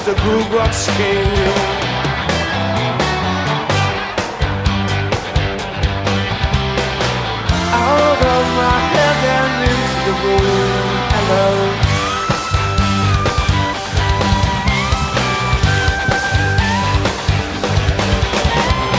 the groove rock scale. Out of my head and into the room. Hello.